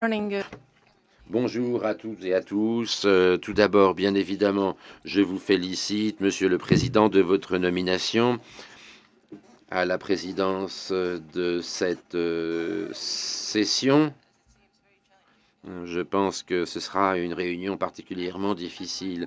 Morning. Bonjour à toutes et à tous. Tout d'abord, bien évidemment, je vous félicite, Monsieur le Président, de votre nomination à la présidence de cette session. Je pense que ce sera une réunion particulièrement difficile.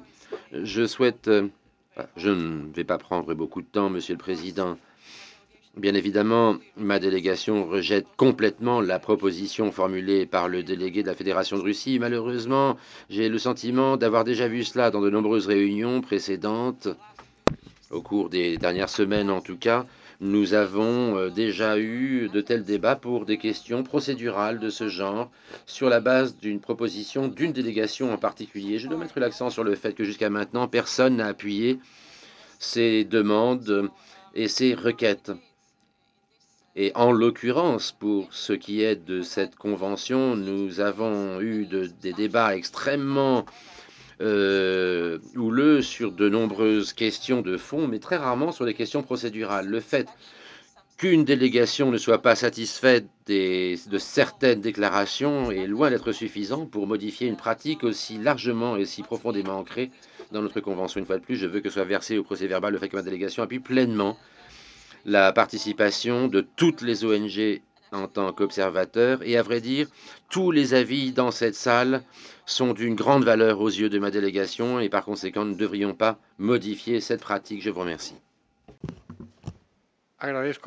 Je ne vais pas prendre beaucoup de temps, Monsieur le Président. Bien évidemment, ma délégation rejette complètement la proposition formulée par le délégué de la Fédération de Russie. Malheureusement, j'ai le sentiment d'avoir déjà vu cela dans de nombreuses réunions précédentes, au cours des dernières semaines en tout cas. Nous avons déjà eu de tels débats pour des questions procédurales de ce genre, sur la base d'une proposition d'une délégation en particulier. Je dois mettre l'accent sur le fait que jusqu'à maintenant, personne n'a appuyé ces demandes et ces requêtes. Et en l'occurrence, pour ce qui est de cette convention, nous avons eu des débats extrêmement houleux sur de nombreuses questions de fond, mais très rarement sur les questions procédurales. Le fait qu'une délégation ne soit pas satisfaite de certaines déclarations est loin d'être suffisant pour modifier une pratique aussi largement et si profondément ancrée dans notre convention. Une fois de plus, je veux que soit versé au procès-verbal le fait que ma délégation appuie pleinement la participation de toutes les ONG en tant qu'observateurs. Et à vrai dire, tous les avis dans cette salle sont d'une grande valeur aux yeux de ma délégation et par conséquent, nous ne devrions pas modifier cette pratique. Je vous remercie.